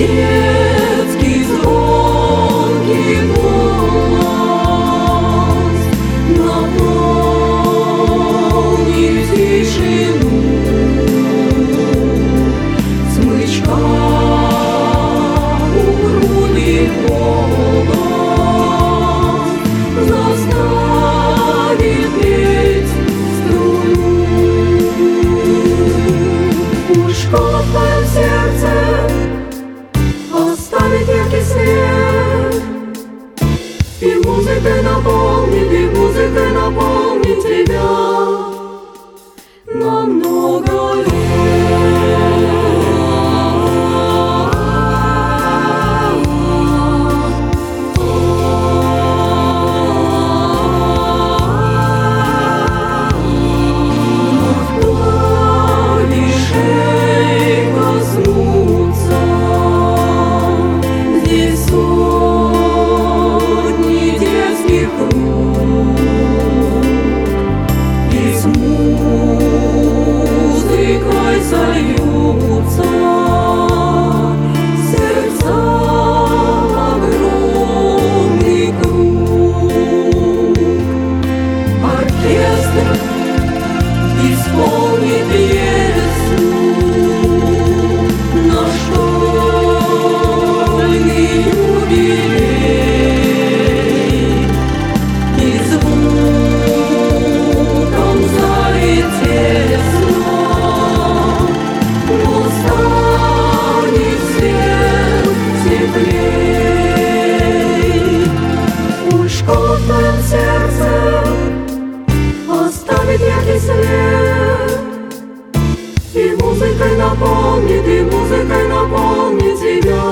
детский звонкий голос наполнит тишину. Смычка у груди голос заставит петь струну. Ушко в твоем сердце оставить яркий свет, и музыкой наполнит тебя на много сольются сердца в огромный круг. Оркестр исполнит песню наш школьный юбилей, и звуком залит тесно. Ушко в твоем сердце оставит яркий след, и музыкой наполнит тебя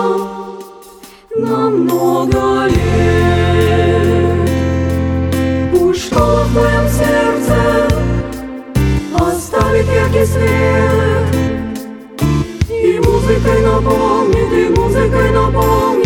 на много лет. Ушко в твоем сердце оставит яркий след, и музыкой наполнит